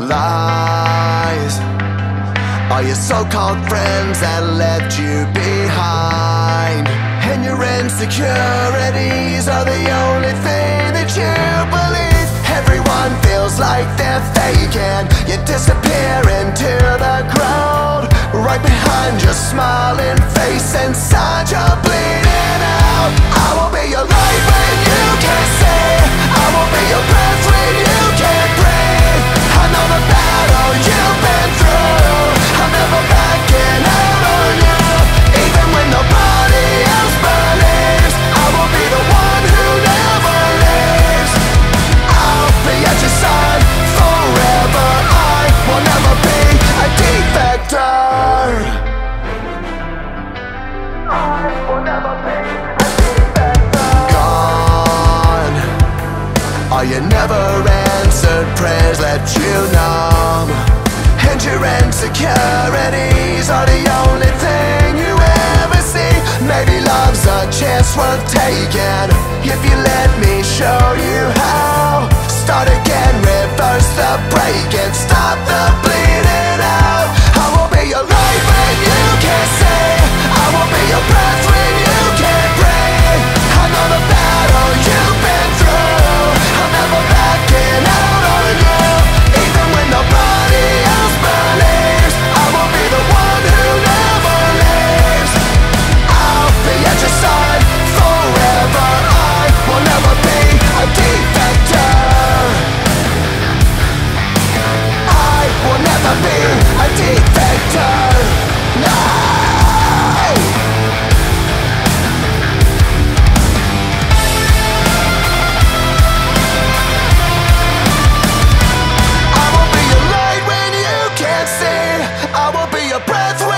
lies. All your so-called friends that left you behind, and your insecurities are the only thing that you believe. Everyone feels like they're faking. You disappear into the crowd, right behind your smiling face. Inside you're bleeding out. I will be your light when you can't see. I will be your breath when you can't breathe. I know the battle you've been through. I'm never backing out on you, even when nobody else believes. I will be the one who never leaves. I'll be at your side forever. I will never be a defector. I will never be a defector. Gone are your never answered prayers left you numb, and your insecurities are the only thing you ever see. Maybe love's a chance worth taking, if you let me show you how. Start again, reverse the break, and stop the bleeding out. I will be your light when you can't see. I will be your breath when you can't breathe. I know the battle you've been through. I'm never backing out on you, even when nobody else believes. I will be the one who never leaves. I'll be at your side forever. I will never be a defector. I will never be a defector. No. I will be your light when you can't see. I will be your breath when